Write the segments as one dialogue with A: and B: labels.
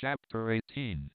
A: Chapter 18.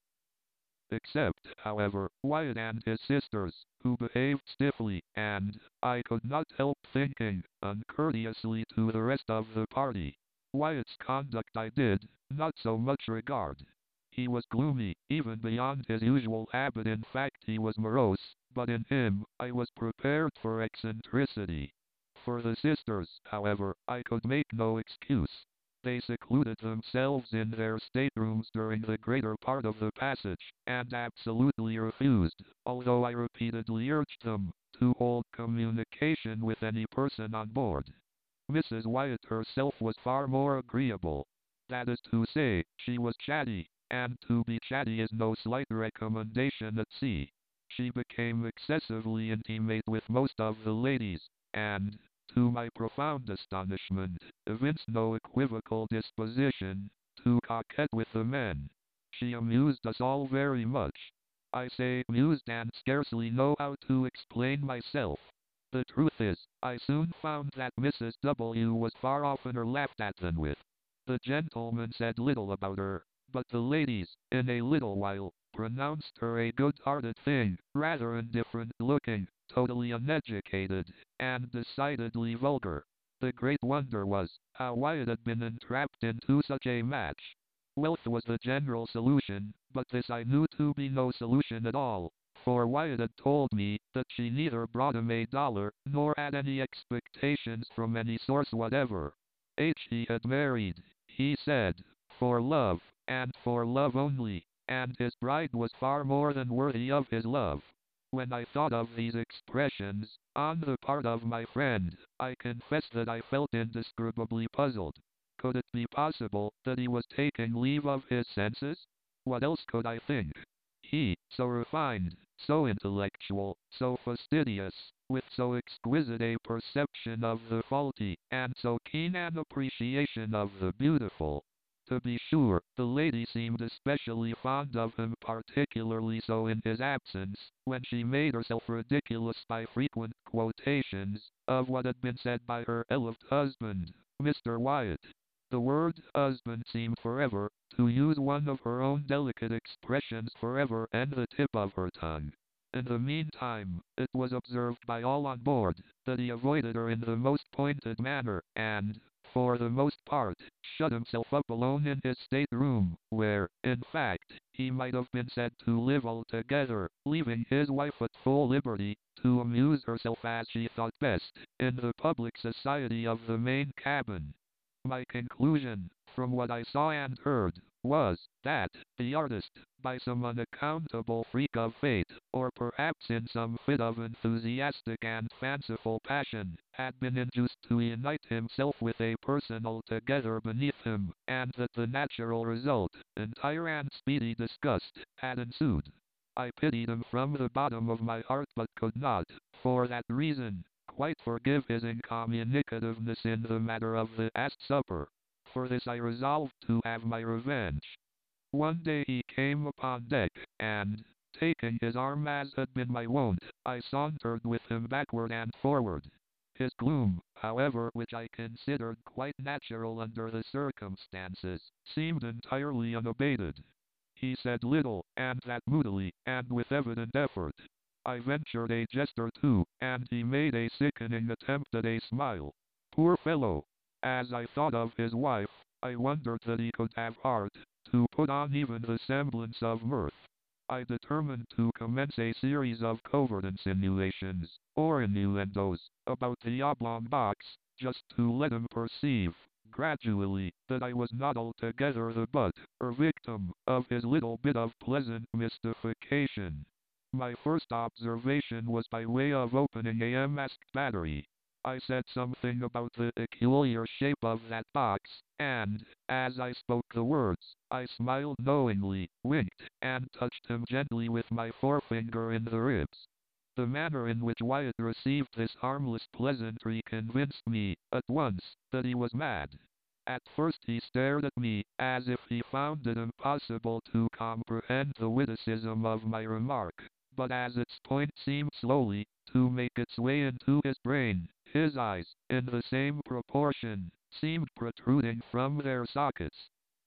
A: Except, however, Wyatt and his sisters, who behaved stiffly, and, I could not help thinking, uncourteously to the rest of the party. Wyatt's conduct I did not so much regard. He was gloomy, even beyond his usual habit. In fact, he was morose, but in him, I was prepared for eccentricity. For the sisters, however, I could make no excuse. They secluded themselves in their staterooms during the greater part of the passage, and absolutely refused, although I repeatedly urged them, to hold communication with any person on board. Mrs. Wyatt herself was far more agreeable. That is to say, she was chatty, and to be chatty is no slight recommendation at sea. She became excessively intimate with most of the ladies, and, to my profound astonishment, evinced no equivocal disposition to coquet with the men. She amused us all very much. I say amused and scarcely know how to explain myself. The truth is, I soon found that Mrs. W. was far oftener laughed at than with. The gentlemen said little about her, but the ladies, in a little while, pronounced her a good-hearted thing, rather indifferent-looking, totally uneducated, and decidedly vulgar. The great wonder was, how Wyatt had been entrapped into such a match. Wealth was the general solution, but this I knew to be no solution at all, for Wyatt had told me that she neither brought him a dollar, nor had any expectations from any source whatever. He had married, he said, for love, and for love only, and his bride was far more than worthy of his love. When I thought of these expressions, on the part of my friend, I confess that I felt indescribably puzzled. Could it be possible that he was taking leave of his senses? What else could I think? He, so refined, so intellectual, so fastidious, with so exquisite a perception of the faulty, and so keen an appreciation of the beautiful. To be sure, the lady seemed especially fond of him, particularly so in his absence, when she made herself ridiculous by frequent quotations of what had been said by her beloved husband, Mr. Wyatt. The word husband seemed forever, to use one of her own delicate expressions, forever on the tip of her tongue. In the meantime, it was observed by all on board, that he avoided her in the most pointed manner, and, for the most part, shut himself up alone in his state-room, where, in fact, he might have been said to live altogether, leaving his wife at full liberty to amuse herself as she thought best, in the public society of the main cabin. My conclusion, from what I saw and heard, was, that the artist, by some unaccountable freak of fate, or perhaps in some fit of enthusiastic and fanciful passion, had been induced to unite himself with a person altogether beneath him, and that the natural result, entire and speedy disgust, had ensued. I pitied him from the bottom of my heart, but could not, for that reason, quite forgive his incommunicativeness in the matter of the last supper. For this I resolved to have my revenge. One day he came upon deck, and, taking his arm as had been my wont, I sauntered with him backward and forward. His gloom, however, which I considered quite natural under the circumstances, seemed entirely unabated. He said little, and that moodily, and with evident effort. I ventured a jest or two, and he made a sickening attempt at a smile. Poor fellow! As I thought of his wife, I wondered that he could have heart to put on even the semblance of mirth. I determined to commence a series of covert insinuations, or innuendos, about the oblong box, just to let him perceive, gradually, that I was not altogether the butt, or victim, of his little bit of pleasant mystification. My first observation was by way of opening a masked battery. I said something about the peculiar shape of that box, and, as I spoke the words, I smiled knowingly, winked, and touched him gently with my forefinger in the ribs. The manner in which Wyatt received this harmless pleasantry convinced me, at once, that he was mad. At first he stared at me, as if he found it impossible to comprehend the witticism of my remark, but as its point seemed slowly to make its way into his brain, his eyes, in the same proportion, seemed protruding from their sockets.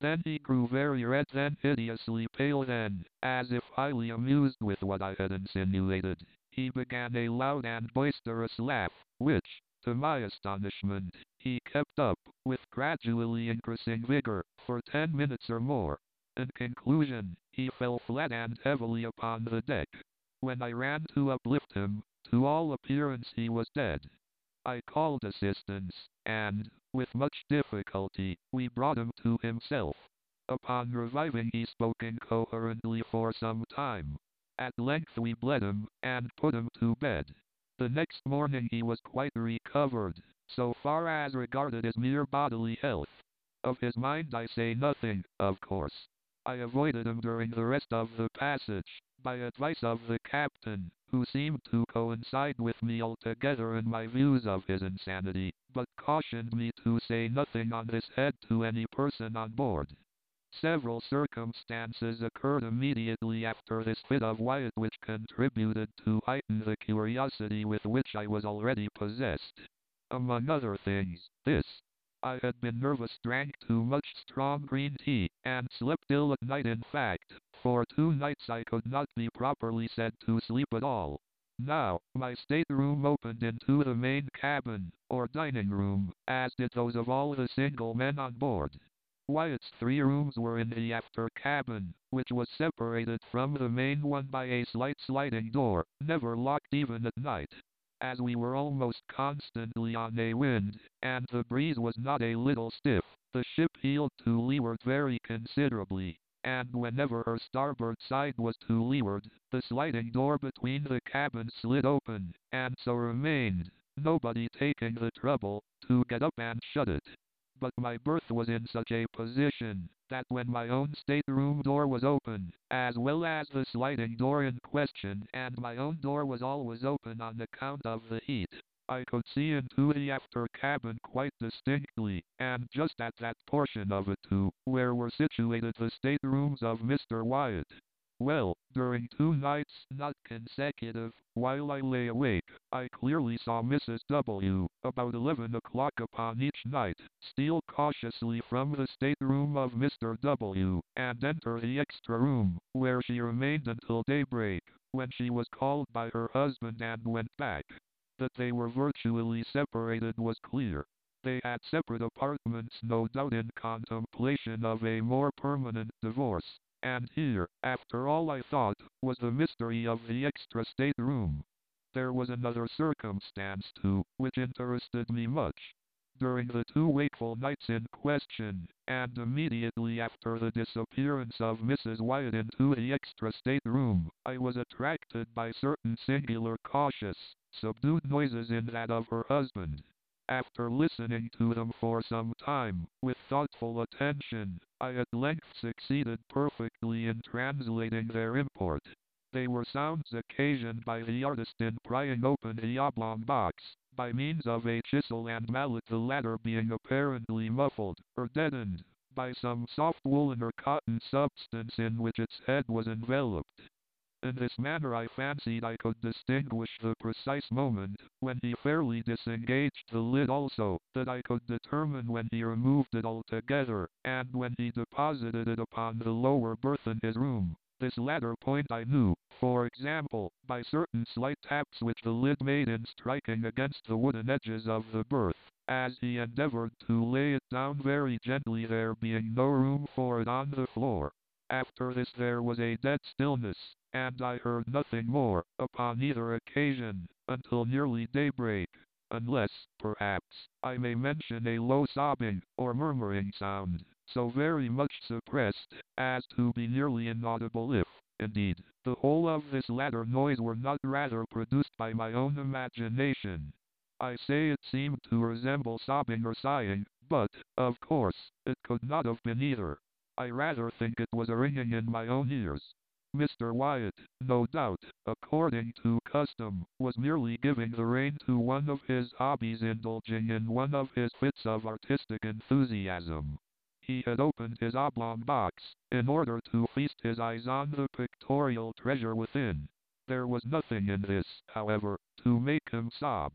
A: Then he grew very red, then hideously pale, then, as if highly amused with what I had insinuated, he began a loud and boisterous laugh, which, to my astonishment, he kept up, with gradually increasing vigor, for 10 minutes or more. In conclusion, he fell flat and heavily upon the deck. When I ran to uplift him, to all appearance he was dead. I called assistance, and, with much difficulty, we brought him to himself. Upon reviving he spoke incoherently for some time. At length we bled him, and put him to bed. The next morning he was quite recovered, so far as regarded his mere bodily health. Of his mind I say nothing, of course. I avoided him during the rest of the passage, by advice of the captain, who seemed to coincide with me altogether in my views of his insanity, but cautioned me to say nothing on this head to any person on board. Several circumstances occurred immediately after this fit of Wyatt which contributed to heighten the curiosity with which I was already possessed. Among other things, this. I had been nervous, drank too much strong green tea, and slept ill at night. In fact, for 2 nights I could not be properly said to sleep at all. Now, my stateroom opened into the main cabin, or dining room, as did those of all the single men on board. Wyatt's 3 rooms were in the after cabin, which was separated from the main one by a slight sliding door, never locked even at night. As we were almost constantly on a wind, and the breeze was not a little stiff, the ship heeled to leeward very considerably, and whenever her starboard side was to leeward, the sliding door between the cabins slid open, and so remained, nobody taking the trouble to get up and shut it. But my berth was in such a position, that when my own stateroom door was open, as well as the sliding door in question, and my own door was always open on account of the heat, I could see into the after cabin quite distinctly, and just at that portion of it too, where were situated the staterooms of Mr. Wyatt. Well, during 2 nights, not consecutive, while I lay awake, I clearly saw Mrs. W., about 11 o'clock upon each night, steal cautiously from the stateroom of Mr. W., and enter the extra room, where she remained until daybreak, when she was called by her husband and went back. That they were virtually separated was clear. They had separate apartments, no doubt in contemplation of a more permanent divorce. And here, after all, I thought, was the mystery of the extra stateroom. There was another circumstance, too, which interested me much. During the 2 wakeful nights in question, and immediately after the disappearance of Mrs. Wyatt into the extra stateroom, I was attracted by certain singular cautious, subdued noises in that of her husband. After listening to them for some time, with thoughtful attention, I at length succeeded perfectly in translating their import. They were sounds occasioned by the artist in prying open the oblong box, by means of a chisel and mallet, the latter being apparently muffled, or deadened, by some soft woolen or cotton substance in which its head was enveloped. In this manner I fancied I could distinguish the precise moment when he fairly disengaged the lid, also that I could determine when he removed it altogether, and when he deposited it upon the lower berth in his room. This latter point I knew, for example, by certain slight taps which the lid made in striking against the wooden edges of the berth, as he endeavored to lay it down very gently, there being no room for it on the floor. After this there was a dead stillness, and I heard nothing more, upon either occasion, until nearly daybreak, unless, perhaps, I may mention a low sobbing, or murmuring sound, so very much suppressed, as to be nearly inaudible if, indeed, the whole of this latter noise were not rather produced by my own imagination. I say it seemed to resemble sobbing or sighing, but, of course, it could not have been either. I rather think it was a ringing in my own ears. Mr. Wyatt, no doubt, according to custom, was merely giving the rein to one of his hobbies, indulging in one of his fits of artistic enthusiasm. He had opened his oblong box, in order to feast his eyes on the pictorial treasure within. There was nothing in this, however, to make him sob.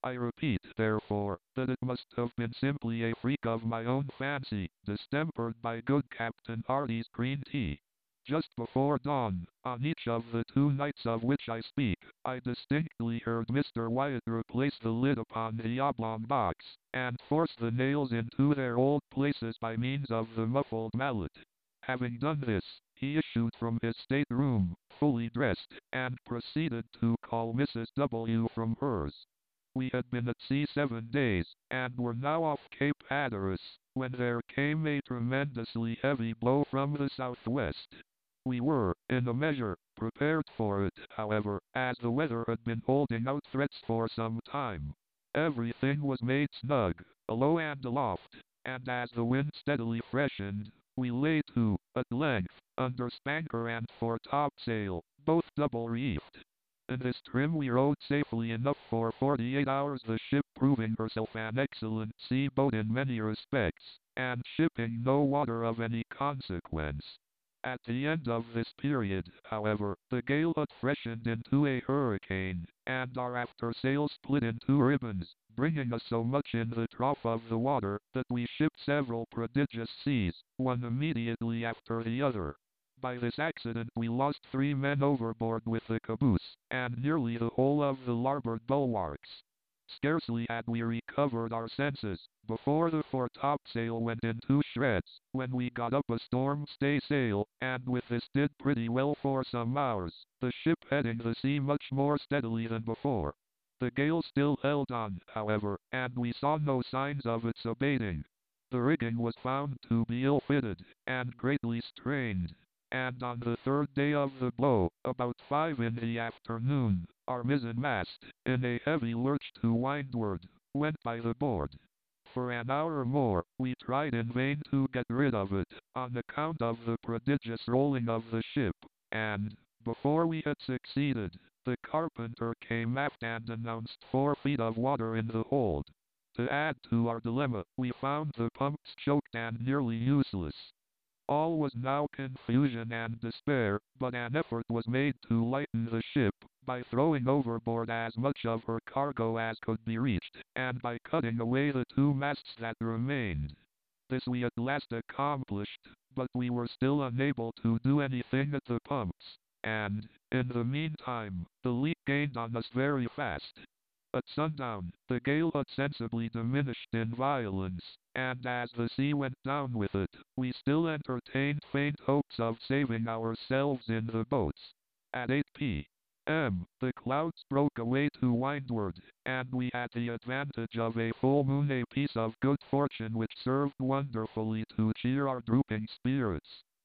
A: I repeat, therefore, that it must have been simply a freak of my own fancy, distempered by good Captain Hardy's green tea. Just before dawn, on each of the 2 nights of which I speak, I distinctly heard Mr. Wyatt replace the lid upon the oblong box, and force the nails into their old places by means of the muffled mallet. Having done this, he issued from his stateroom, fully dressed, and proceeded to call Mrs. W. from hers. We had been at sea 7 days, and were now off Cape Hatteras, when there came a tremendously heavy blow from the southwest. We were, in a measure, prepared for it, however, as the weather had been holding out threats for some time. Everything was made snug, alow and aloft, and as the wind steadily freshened, we lay to, at length, under spanker and foretopsail, both double reefed. In this trim we rode safely enough for 48 hours, the ship proving herself an excellent sea boat in many respects, and shipping no water of any consequence. At the end of this period, however, the gale had freshened into a hurricane, and our aftersail split in 2 ribbons, bringing us so much in the trough of the water, that we shipped several prodigious seas, one immediately after the other. By this accident we lost 3 men overboard with the caboose, and nearly the whole of the larboard bulwarks. Scarcely had we recovered our senses, before the foretopsail went into shreds, when we got up a storm staysail, and with this did pretty well for some hours, the ship heading the sea much more steadily than before. The gale still held on, however, and we saw no signs of its abating. The rigging was found to be ill-fitted, and greatly strained, and on the 3rd day of the blow, about 5 in the afternoon, our mizzenmast, in a heavy lurch to windward, went by the board. For an hour more, we tried in vain to get rid of it, on account of the prodigious rolling of the ship, and, before we had succeeded, the carpenter came aft and announced 4 feet of water in the hold. To add to our dilemma, we found the pumps choked and nearly useless. All was now confusion and despair, but an effort was made to lighten the ship, by throwing overboard as much of her cargo as could be reached, and by cutting away the 2 masts that remained. This we at last accomplished, but we were still unable to do anything at the pumps, and, in the meantime, the leak gained on us very fast. At sundown, the gale had sensibly diminished in violence, and as the sea went down with it, we still entertained faint hopes of saving ourselves in the boats. At 8 p.m., the clouds broke away to windward, and we had the advantage of a full moon, a piece of good fortune which served wonderfully to cheer our drooping spirits.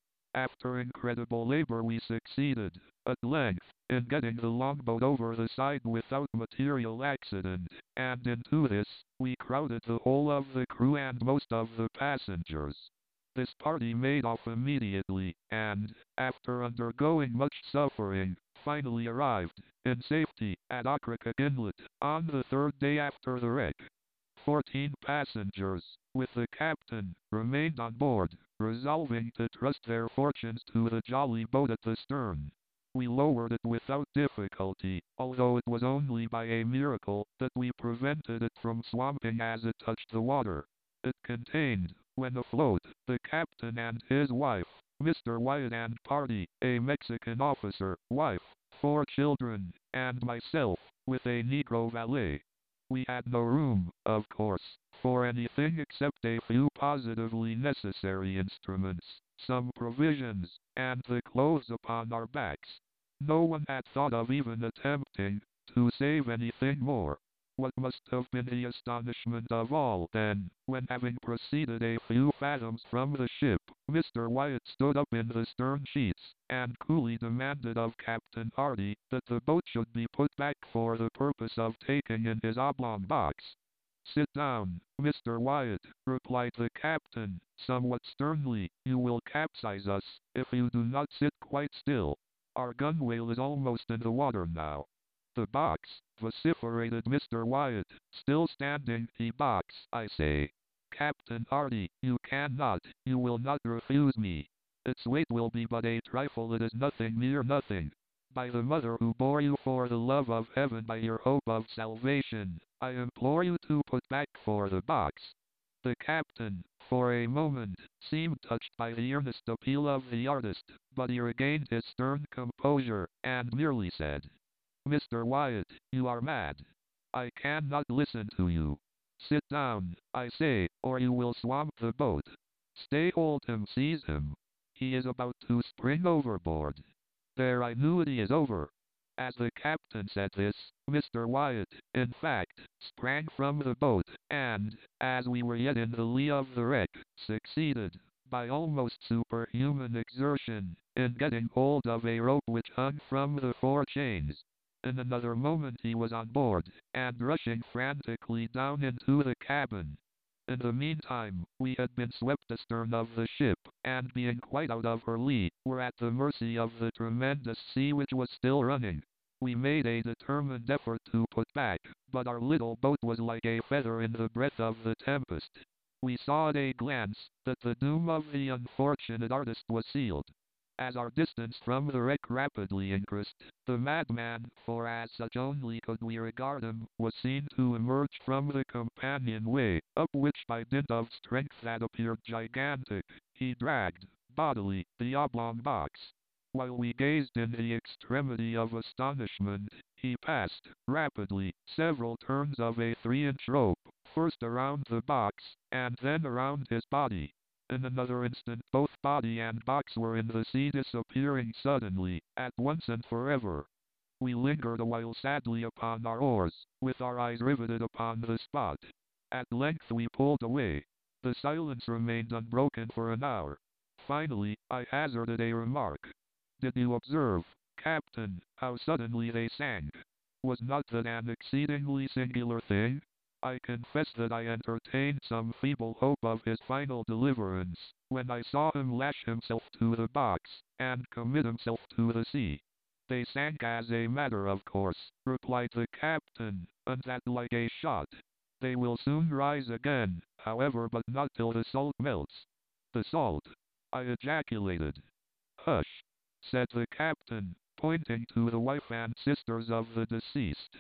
A: After incredible labor we succeeded, at length, in getting the longboat over the side without material accident, and into this, we crowded the whole of the crew and most of the passengers. This party made off immediately, and, after undergoing much suffering, finally arrived, in safety, at Ocracoke Inlet, on the 3rd day after the wreck. 14 passengers, with the captain, remained on board, resolving to trust their fortunes to the jolly boat at the stern. We lowered it without difficulty, although it was only by a miracle that we prevented it from swamping as it touched the water. It contained, when afloat, the captain and his wife, Mr. Wyatt and party, a Mexican officer, wife, 4 children, and myself, with a Negro valet. We had no room, of course, for anything except a few positively necessary instruments, some provisions, and the clothes upon our backs. No one had thought of even attempting to save anything more. What must have been the astonishment of all, then, when having proceeded a few fathoms from the ship, Mr. Wyatt stood up in the stern sheets, and coolly demanded of Captain Hardy that the boat should be put back for the purpose of taking in his oblong box. "Sit down, Mr. Wyatt," replied the captain, somewhat sternly. "You will capsize us, if you do not sit quite still. Our gunwale is almost in the water now." "The box," vociferated Mr. Wyatt, still standing. "The box, I say. Captain Hardy, you will not refuse me. Its weight will be but a trifle, it is nothing, mere nothing. by the mother who bore you for the love of heaven, by your hope of salvation, I implore you to put back for the box. The captain, for a moment, seemed touched by the earnest appeal of the artist, but he regained his stern composure, and merely said, "Mr. Wyatt, you are mad. I cannot listen to you. Sit down, I say, or you will swamp the boat. Stay, hold him, seize him. He is about to spring overboard. Their annuity is over." As the captain said this, Mr. Wyatt, in fact, sprang from the boat, and, as we were yet in the lee of the wreck, succeeded, by almost superhuman exertion, in getting hold of a rope which hung from the fore chains. In another moment he was on board, and rushing frantically down into the cabin. In the meantime, we had been swept astern of the ship, and being quite out of her lee, were at the mercy of the tremendous sea which was still running. We made a determined effort to put back, but our little boat was like a feather in the breath of the tempest. We saw at a glance that the doom of the unfortunate artist was sealed. As our distance from the wreck rapidly increased, the madman, for as such only could we regard him, was seen to emerge from the companionway, up which by dint of strength that appeared gigantic, he dragged, bodily, the oblong box. While we gazed in the extremity of astonishment, he passed, rapidly, several turns of a 3-inch rope, first around the box, and then around his body. In another instant both body and box were in the sea, disappearing suddenly, at once and forever. We lingered a while sadly upon our oars, with our eyes riveted upon the spot. At length we pulled away. The silence remained unbroken for an hour. Finally, I hazarded a remark. "Did you observe, Captain, how suddenly they sank? Was not that an exceedingly singular thing? I confess that I entertained some feeble hope of his final deliverance, when I saw him lash himself to the box, and commit himself to the sea." "They sank as a matter of course," replied the captain, "and that like a shot. They will soon rise again, however, but not till the salt melts." "The salt!" I ejaculated. "Hush!" said the captain, pointing to the wife and sisters of the deceased.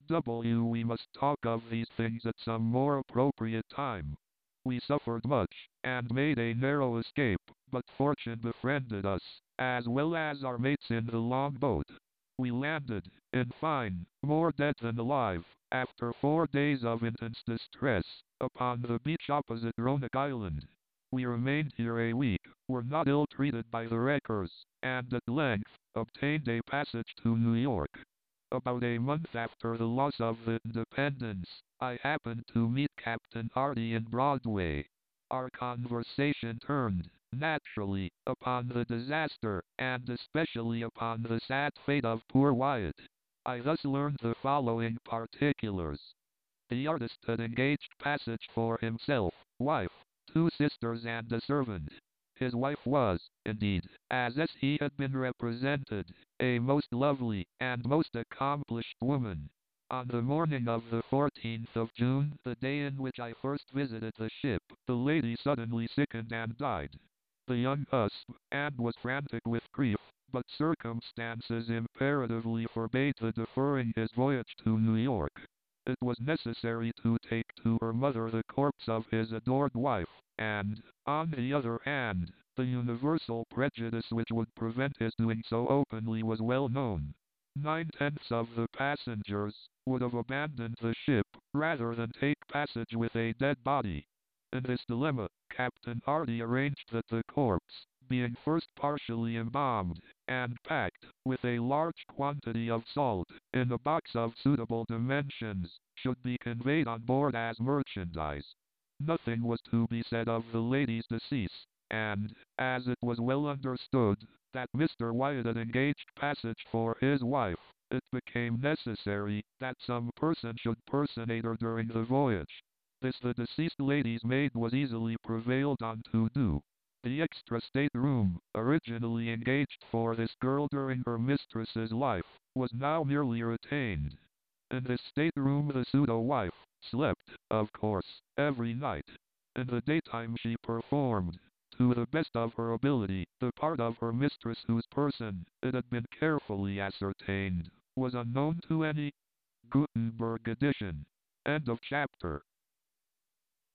A: We must talk of these things at some more appropriate time. We suffered much, and made a narrow escape, but fortune befriended us, as well as our mates in the long boat. We landed, in fine, more dead than alive, after 4 days of intense distress, upon the beach opposite Roanoke Island. We remained here a week, were not ill treated by the wreckers, and at length obtained a passage to New York. About a month after the loss of the Independence, I happened to meet Captain Hardy in Broadway. Our conversation turned, naturally, upon the disaster, and especially upon the sad fate of poor Wyatt. I thus learned the following particulars. The artist had engaged passage for himself, wife, 2 sisters and a servant. His wife was, indeed, as he had been represented, a most lovely and most accomplished woman. On the morning of the 14th of June, the day in which I first visited the ship, the lady suddenly sickened and died. The young husband was frantic with grief, but circumstances imperatively forbade the deferring his voyage to New York. It was necessary to take to her mother the corpse of his adored wife, and, on the other hand, the universal prejudice which would prevent his doing so openly was well known. 9/10 of the passengers would have abandoned the ship rather than take passage with a dead body. In this dilemma, Captain Hardy arranged that the corpse, being first partially embalmed, and packed, with a large quantity of salt, in a box of suitable dimensions, should be conveyed on board as merchandise. Nothing was to be said of the lady's decease, and, as it was well understood that Mr. Wyatt had engaged passage for his wife, it became necessary that some person should personate her during the voyage. This the deceased lady's maid was easily prevailed on to do. The extra stateroom, originally engaged for this girl during her mistress's life, was now merely retained. In this stateroom the pseudo-wife slept, of course, every night. In the daytime she performed, to the best of her ability, the part of her mistress whose person, it had been carefully ascertained, was unknown to any. Gutenberg edition. End of chapter.